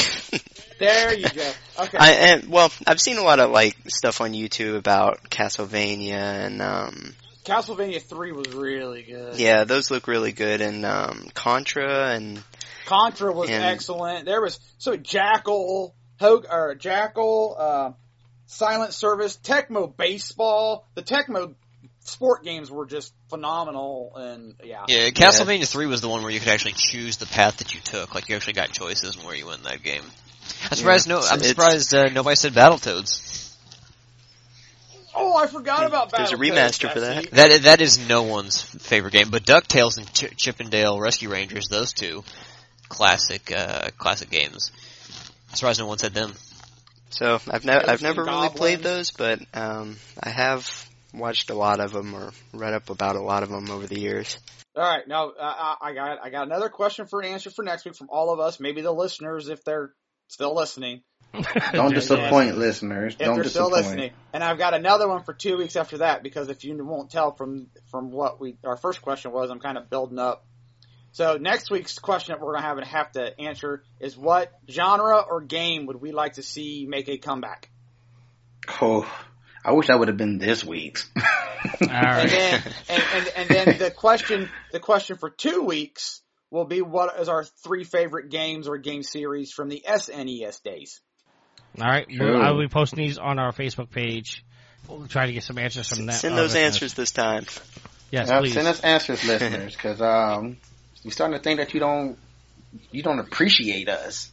There you go. Okay. I and well, I've seen a lot of like stuff on YouTube about Castlevania and um Castlevania three was really good. yeah, those look really good, and um Contra and Contra was And- excellent. There was so Jackal, Hog, or Jackal, uh, Silent Service, Tecmo Baseball. The Tecmo sport games were just phenomenal, and yeah. Yeah, Castlevania three was the one where you could actually choose the path that you took. Like you actually got choices in where you went in that game. I'm surprised. No, I'm It's- surprised uh, nobody said Battletoads. Oh, I forgot about There's a Battletoads, remaster for that. Jesse. That that is no one's favorite game, but DuckTales and Ch- Chip and Dale Rescue Rangers, those two classic uh, classic games. I'm surprised no one said them. So I've never I've Ghosts never and really played Goblins. those, but um, I have watched a lot of them or read up about a lot of them over the years. All right, now uh, I got I got another question for an answer for next week from all of us, maybe the listeners if they're still listening. Don't Yeah, disappoint, yeah. listeners. If Don't they're still disappoint. listening, and I've got another one for two weeks after that because if you won't tell from from what we our first question was, I'm kind of building up. So next week's question that we're gonna have to have to answer is what genre or game would we like to see make a comeback? Oh, I wish that would have been this week's. All right. And then and, and, and then the question the question for two weeks will be what is our three favorite games or game series from the S N E S days. All right. Sure. Well, I will be posting these on our Facebook page. We'll try to get some answers from that. Send uh, those listeners. answers this time. Yes, Uh, please. send us answers, listeners, because um, we're starting to think that you don't you don't appreciate us.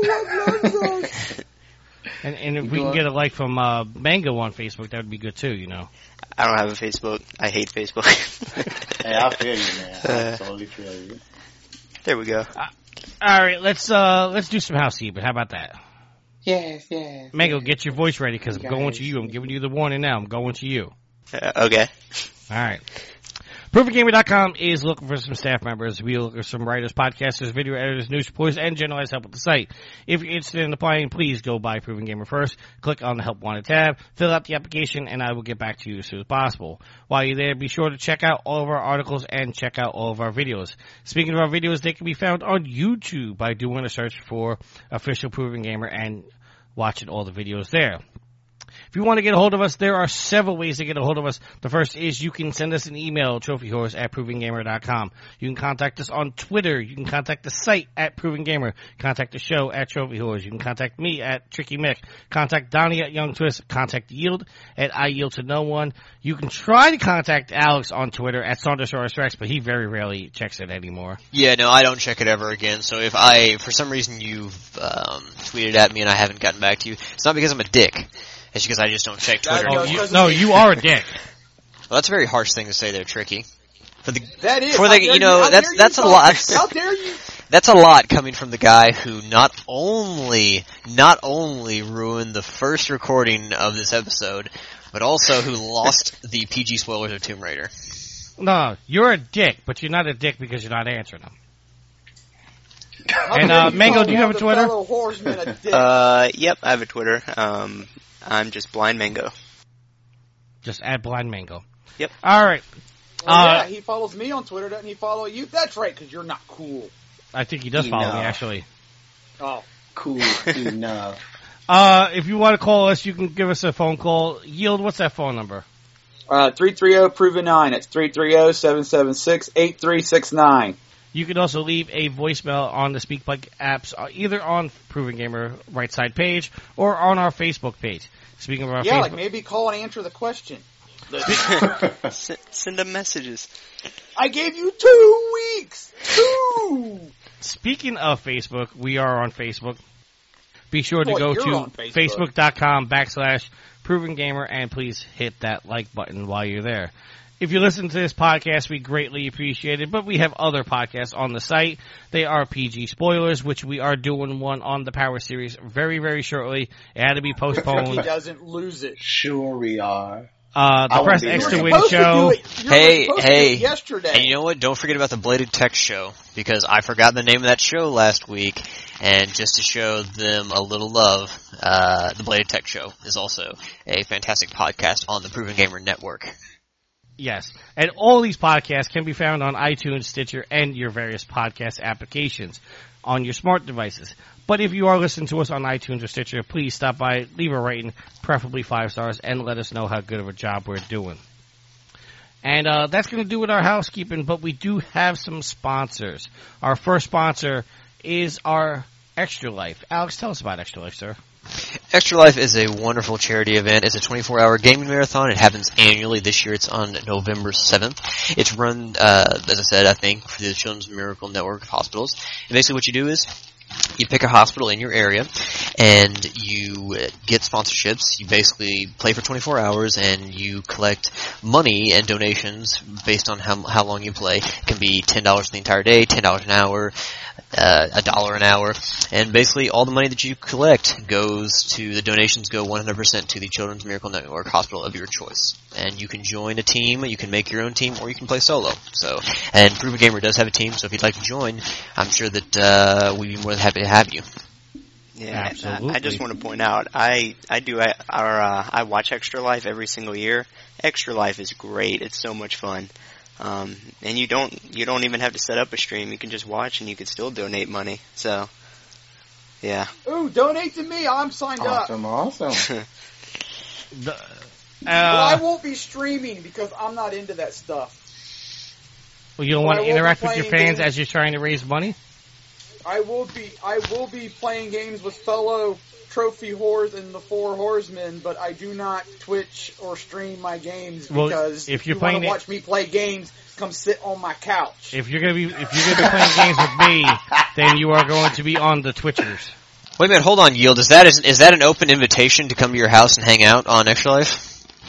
And, and if You we can doing- get a like from uh, Mango on Facebook, that would be good too. You know. I don't have a Facebook. I hate Facebook. Hey, I feel you, man. I Uh, totally feel you. There we go. All right. Let's uh let's do some housekeeping. How about that? Yes, yes. Mango, get your voice ready because I'm Guys. going to you. I'm giving you the warning now. I'm going to you. Uh, okay. All right. Proven Gamer dot com is looking for some staff members. We look for some writers, podcasters, video editors, news reporters, and generalized help with the site. If you're interested in applying, please go by Proven Gamer first. Click on the Help Wanted tab, fill out the application, and I will get back to you as soon as possible. While you're there, be sure to check out all of our articles and check out all of our videos. Speaking of our videos, they can be found on YouTube by doing a search for Official Proven Gamer and watching all the videos there. If you want to get a hold of us, there are several ways to get a hold of us. The first is you can send us an email, trophyhorse at proven gamer dot com. You can contact us on Twitter. You can contact the site at Proven Gamer. Contact the show at trophyhorse. You can contact me at Tricky Mick. Contact Donnie at Young Twist. Contact Yield at I Yield to No One. You can try to contact Alex on Twitter at Saundersaurus Rex, but he very rarely checks it anymore. Yeah, no, I don't check it ever again. So if I, for some reason, you've um, tweeted at me and I haven't gotten back to you, it's not because I'm a dick. It's because I just don't check Twitter. That- Oh, you, because no, of me. you are a dick. Well, that's a very harsh thing to say there, Tricky. For the That is For how the- dare you know, how that's- dare you that's a talk- lot. How dare you? That's a lot coming from the guy who not only not only ruined the first recording of this episode, but also who lost the P G spoilers of Tomb Raider. No, you're a dick, but you're not a dick because you're not answering them. How And, dare uh, you Mango, call do you one have of a the Twitter? fellow horsemen a dick? Uh, yep, I have a Twitter. Um, I'm just Blind Mango. Just add Blind Mango. Yep. All right. Well, Uh, yeah, he follows me on Twitter, doesn't he follow you? That's right, because you're not cool. I think he does follow me, Enough. actually. Oh. Cool enough. Uh, if you want to call us, you can give us a phone call. Yield, what's that phone number? Uh, three three zero proven nine. It's three three zero, seven seven six, eight three six nine. You can also leave a voicemail on the SpeakPipe apps, uh, either on Proven Gamer right side page or on our Facebook page. Speaking of our Yeah, Facebook, like maybe call and answer the question. S- send them messages. I gave you two weeks! Two! speaking of Facebook, we are on Facebook. Be sure to Boy, go you're to on Facebook. facebook.com backslash Proven Gamer and please hit that like button while you're there. If you listen to this podcast, we greatly appreciate it, but we have other podcasts on the site. They are P G Spoilers, which we are doing one on the Power Series very, very shortly. It had to be He postponed. doesn't lose it. Sure we are. Uh, I the won't Press be X there. to You were Win supposed to show. do it. You were Hey, supposed to do hey. it yesterday. And you know what? Don't forget about the Bladed Tech Show, because I forgot the name of that show last week, and just to show them a little love, uh, the Bladed Tech Show is also a fantastic podcast on the Proven Gamer Network. Yes. And all these podcasts can be found on iTunes, Stitcher, and your various podcast applications on your smart devices. But if you are listening to us on iTunes or Stitcher, please stop by, leave a rating, preferably five stars, and let us know how good of a job we're doing. And uh, that's going to do with our housekeeping, but we do have some sponsors. Our first sponsor is our Extra Life. Alex, tell us about Extra Life, sir. Extra Life is a wonderful charity event. It's a twenty-four hour gaming marathon. It happens annually. This year it's on November seventh. It's run, uh, as I said, I think, for the Children's Miracle Network of Hospitals. And basically what you do is You pick a hospital in your area, and you get sponsorships. You basically play for twenty-four hours, and you collect money and donations based on how how long you play. It can be ten dollars the entire day, ten dollars an hour, uh, a dollar an hour, and basically all the money that you collect goes to the donations go one hundred percent to the Children's Miracle Network hospital of your choice. And you can join a team, you can make your own team, or you can play solo. So, and Proven Gamer does have a team, so if you'd like to join, I'm sure that uh, we'd be more than happy to have you. Yeah, Absolutely. I, I just want to point out, I I do I, our, uh, I watch Extra Life every single year. Extra Life is great. It's so much fun. Um, and you don't you don't even have to set up a stream. You can just watch, and you can still donate money. So, yeah. Ooh, donate to me. I'm signed Awesome, up. awesome. The, But I uh, won't be streaming because I'm not into that stuff. well, you don't But want I to will be interact with your playing fans games. as you're trying to raise money? I will be I will be playing games with fellow trophy whores and the four horsemen, but I do not Twitch or stream my games Well, because if if you're you want playing to it- watch me play games, come sit on my couch. If you're gonna be if you're gonna be playing games with me, then you are going to be on the Twitchers. Wait a minute, hold on, Yield. Is that is, is that an open invitation to come to your house and hang out on Extra Life?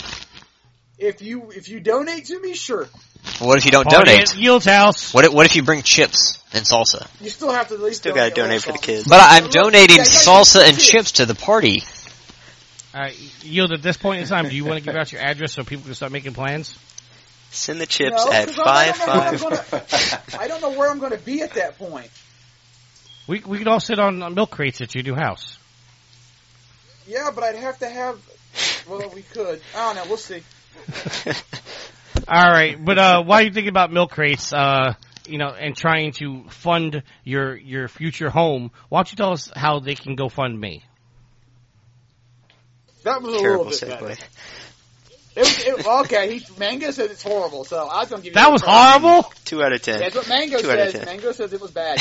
If you if you donate to me, sure. What if you don't Party donate? at Yield's house. What if, what if you bring chips and salsa? You still have to at least Still gotta donate, donate for the kids. But I'm Look, donating yeah, yeah, salsa yeah, and yeah. chips to the party. All right, Yield. At this point in time, do you want to give out your address so people can start making plans? Send the chips No, at 'cause I five don't know where I'm five. gonna- I don't know where I'm going to be at that point. We we could all sit on uh, milk crates at your new house. Yeah, but I'd have to have. Well, we could. I don't know. We'll see. All right, but uh, while you're thinking about milk crates, uh, you know, and trying to fund your your future home, why don't you tell us how they can go fund me? That was a Terrible little bit better. segue. It was, it, okay, he, Mango said it's horrible, so I was going to give you That was credit. horrible. Two out of ten. That's what Mango Two out of says. ten. Mango says it was bad.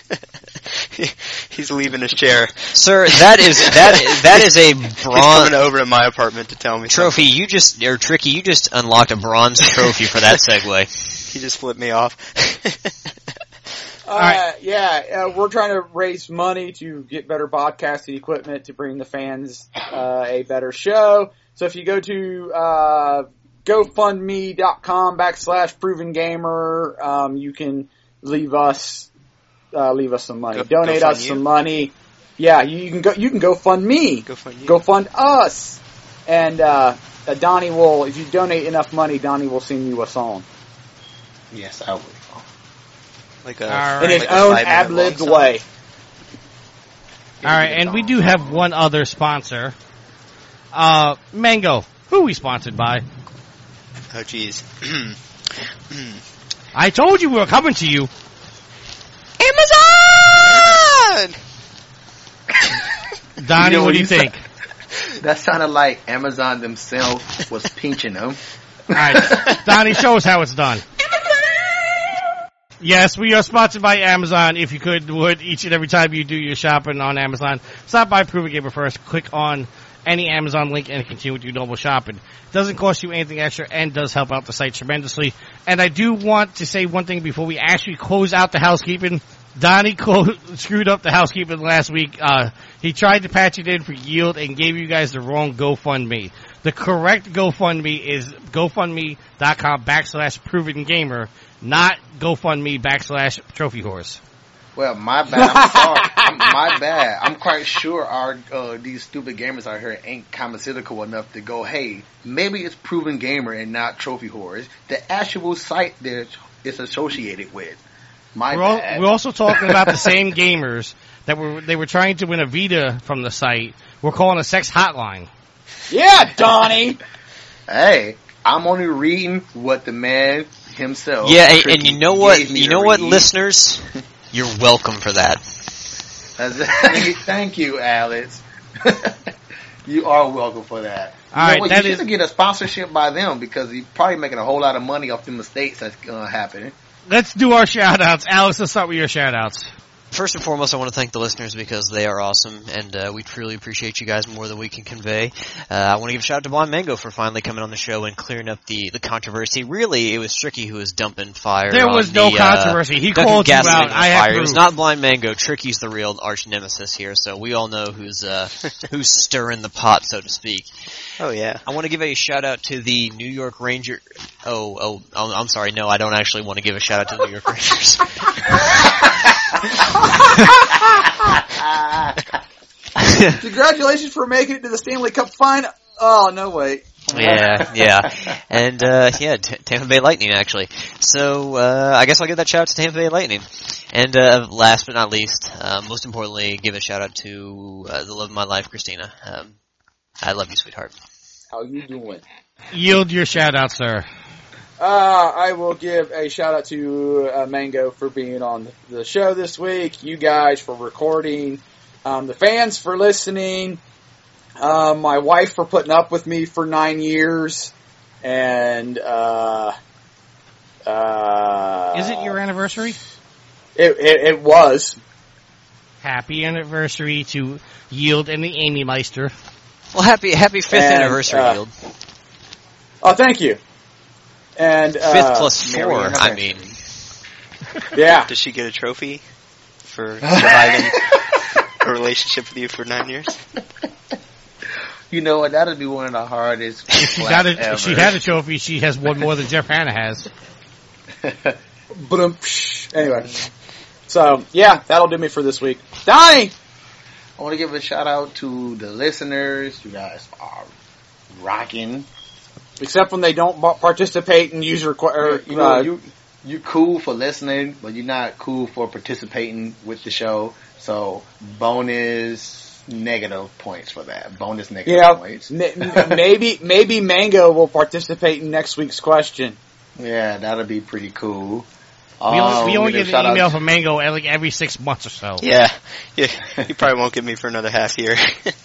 He's leaving his chair. Sir, that is that that is a He's bronze coming over to my apartment to tell me trophy. You just or Tricky, you just unlocked a bronze trophy for that segue. something. He just flipped me off. Uh, right. Yeah, uh, we're trying to raise money to get better podcasting equipment to bring the fans uh, a better show. So if you go to uh, GoFundMe.com backslash Proven Gamer, um, you can leave us uh, leave us some money, Go- donate go fund us you? some money. Yeah, you, you can go. You can go fund me. Go fund you. Go fund us. And uh, uh, Donnie will, if you donate enough money, Donnie will sing you a song Yes, I will. Like a, All right. in his like a own five-minute ad-libbed long song. way. All right, and we do have one other sponsor, uh, Mango. Who we sponsored by? Oh, jeez. I told you we were coming to you. Amazon! Donnie, You know what what do you you think? That sounded like Amazon themselves was pinching them. All right, Donnie, show us how it's done. Yes, we are sponsored by Amazon. If you could, would, each and every time you do your shopping on Amazon, stop by Proven Gamer first, click on any Amazon link, and continue with your normal shopping. It doesn't cost you anything extra and does help out the site tremendously. And I do want to say one thing before we actually close out the housekeeping. Donnie clo- screwed up the housekeeping last week. Uh, he tried to patch it in for Yield and gave you guys the wrong GoFundMe. The correct GoFundMe is GoFundMe.com backslash Proven Gamer, not GoFundMe backslash Trophy Horse. Well, my bad. I'm sorry. I'm, my bad. I'm quite sure our uh, these stupid gamers out here ain't comical enough to go, hey, maybe it's Proven Gamer and not Trophy Horse, the actual site that it's associated with. My We're, al- bad. we're also talking about the same gamers that were they were trying to win a Vita from the site. We're calling a sex hotline. Yeah, Donnie. Hey, I'm only reading what the man himself. Yeah, and, Tricky, and you know what? gave me You to know what, read. listeners? You're welcome for that. That's- Thank you, Alex. You are welcome for that. You All know right, what? that you is- should get a sponsorship by them because you're probably making a whole lot of money off the mistakes that's uh, happening. Let's do our shout outs. Alex, let's start with your shout outs. First and foremost, I want to thank the listeners because they are awesome, and uh, we truly appreciate you guys more than we can convey. Uh, I want to give a shout out to Blind Mango for finally coming on the show and clearing up the, the controversy. Really, it was Tricky who was dumping fire. There on was the, no controversy. Uh, he called you out. I have fire. proof. It was not Blind Mango. Tricky's the real arch nemesis here, so we all know who's uh, who's stirring the pot, so to speak. Oh yeah. I want to give a shout out to the New York Ranger. Oh, oh, oh, I'm sorry. No, I don't actually want to give a shout out to the New York Rangers. Congratulations for making it to the Stanley Cup final. Oh, no, wait. Yeah, yeah. And, uh, yeah, T- Tampa Bay Lightning, actually. So, uh, I guess I'll give that shout out to Tampa Bay Lightning. And, uh, last but not least, uh, most importantly, give a shout out to, uh, the love of my life, Christina. Um, I love you, sweetheart. How you doing? Yield your shout out, sir. Uh, I will give a shout out to uh, Mango for being on the show this week, you guys for recording, um, the fans for listening, uh, my wife for putting up with me for nine years, and uh, uh, Is it your anniversary? It, it, it was. Happy anniversary to Yield and the Amy Meister. Well, happy happy fifth And, anniversary, uh, Yield. Oh, thank you. And uh, Fifth plus Mary four, Ann I mean. Yeah. Does she get a trophy for surviving a relationship with you for nine years? You know what? That'd be one of the hardest. If she got a, ever. if she had a trophy, she has one more than Jeff Hanna has. But um, anyway, so yeah, that'll do me for this week. Donnie, I want to give a shout out to the listeners. You guys are rocking. except when they don't ba- participate in user qu- or, You know, uh, you you're cool for listening, but you're not cool for participating with the show. So bonus negative points for that. Bonus negative you know, points. n- n- maybe maybe Mango will participate in next week's question. Yeah, that'll be pretty cool. We Um, only, we only give get a shout an email out- from Mango like every six months or so. Yeah. Yeah. You probably won't get me for another half year.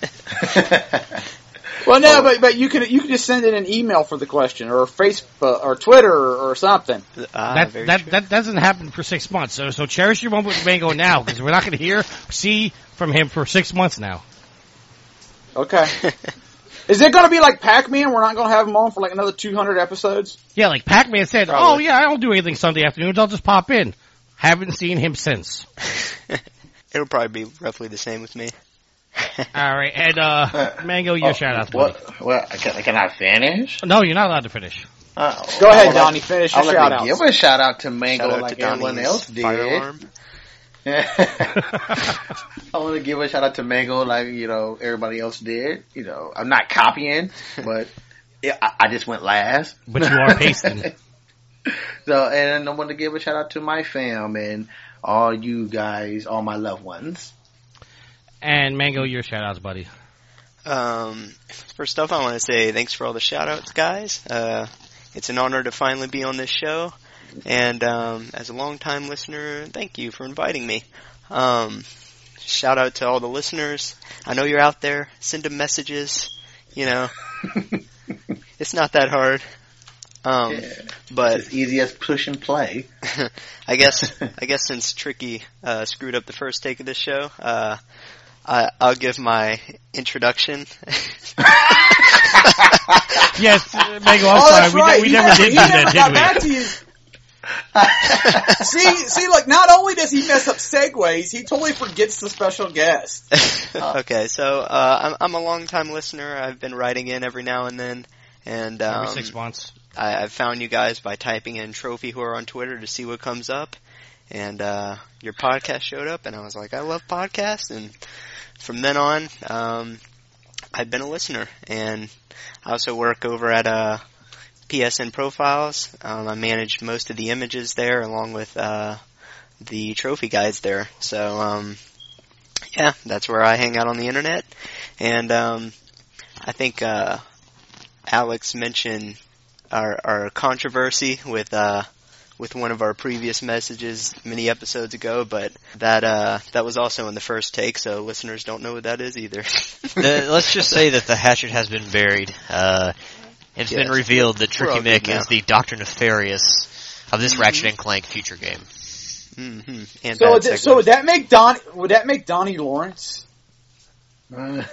Well, no, Oh. but but you can you can just send in an email for the question or Facebook or Twitter or, or something. Ah, That very that true. that doesn't happen for six months. So so cherish your moment with Mango now because we're not going to hear see from him for six months now. Okay. Is it going to be like Pac-Man? We're not going to have him on for like another two hundred episodes? Yeah, like Pac-Man said. Probably. Oh yeah, I don't do anything Sunday afternoons. I'll just pop in. Haven't seen him since. It'll probably be roughly the same with me. All right, and uh, Mango, your Oh, shout out. buddy. What? What? Can, can I finish? No, you're not allowed to finish. Uh, Go ahead, I would Donnie. like- Finish I your would like shout to outs. give a shout out to Mango Shout out like to everyone Donnie's else did. fire alarm. I want to give a shout out to Mango like, you know, everybody else did. You know, I'm not copying, but yeah, I, I just went last. But you are pasting. So, and I want to give a shout out to my fam and all you guys, all my loved ones. And Mango, your shout outs, buddy. Um, first off, I want to say thanks for all the shout-outs, guys. Uh, it's an honor to finally be on this show. And um, as a long-time listener, thank you for inviting me. Um, shout out to all the listeners. I know you're out there. Send them messages. You know, it's not that hard. Um, Yeah. but It's as easy as push and play. I guess I guess since Tricky uh, screwed up the first take of this show, uh, I, I'll give my introduction. Yes, Mango, I'm Oh, sorry. that's We, right. we He never never- did he do never that, got did back we? to you. see, see, look, not only does he mess up segues, he totally forgets the special guest. Okay, so uh, I'm, I'm a long-time listener. I've been writing in every now and then, and um, Every six months. I, I found you guys by typing in Trophy Whore on Twitter to see what comes up, and uh, your podcast showed up, and I was like, I love podcasts, and from then on, um, I've been a listener, and I also work over at uh, P S N Profiles. Um, I manage most of the images there, along with uh, the trophy guides there. So, um, yeah, that's where I hang out on the internet, and um, I think uh, Alex mentioned our, our controversy with uh, with one of our previous messages many episodes ago, but that uh, that was also in the first take, so listeners don't know what that is either. The, let's just say that the hatchet has been buried. Uh, it's Yes. been revealed that We're all Tricky good Mick now. is the Doctor Nefarious of this Mhm. Ratchet and Clank future game. Mm-hmm. And So, bad th- so would segues. that make Don? Would that make Donnie Lawrence? Lawrence!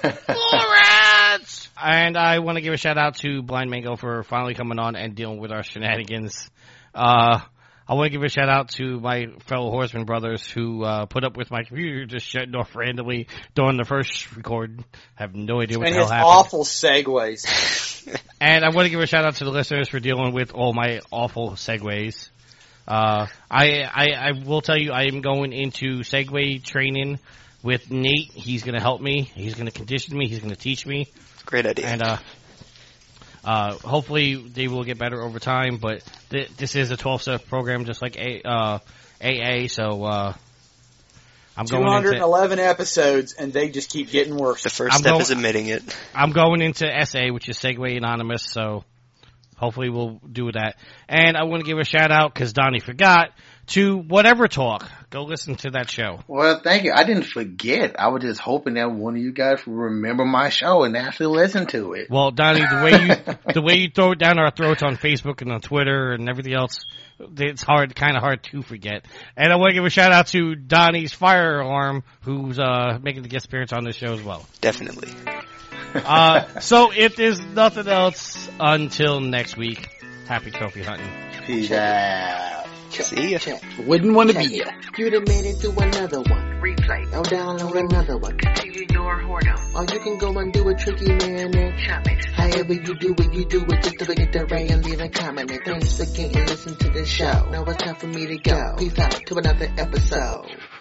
And I want to give a shout out to Blind Mango for finally coming on and dealing with our shenanigans. Uh, I want to give a shout out to my fellow Horseman brothers who uh, put up with my computer just shutting off randomly during the first record. I have no idea what And the hell his happened. awful segues. And I want to give a shout out to the listeners for dealing with all my awful segues. Uh, I, I, I will tell you, I am going into Segway training with Nate. He's going to help me. He's going to condition me. He's going to teach me. Great idea. And, uh, uh, hopefully they will get better over time, but th- this is a twelve-step program just like A, uh, A A, so, uh, I'm two going hundred into, eleven episodes, and they just keep getting worse. the first I'm step going- is admitting it. I'm going into S A, which is Segway Anonymous, so hopefully we'll do that. And I want to give a shout out, because Donnie forgot, to Whatever Talk. Go listen to that show. Well, thank you. I didn't forget. I was just hoping that one of you guys would remember my show and actually listen to it. Well, Donnie, the way you the way you throw it down our throats on Facebook and on Twitter and everything else, it's hard, kind of hard to forget. And I want to give a shout out to Donnie's fire alarm, who's uh, making the guest appearance on this show as well. Definitely. Uh, so if there's nothing else until next week, happy trophy hunting. Peace out. See ya. Wouldn't want to be you. You done made it to another one. Replay. I'll download another one. Continue your whoredom. Or you can go and do a tricky man and chop it. However you do it, you do it. Just to get the ring and leave a comment. And thanks again and listen to the show. Now it's time for me to go. Peace out to another episode.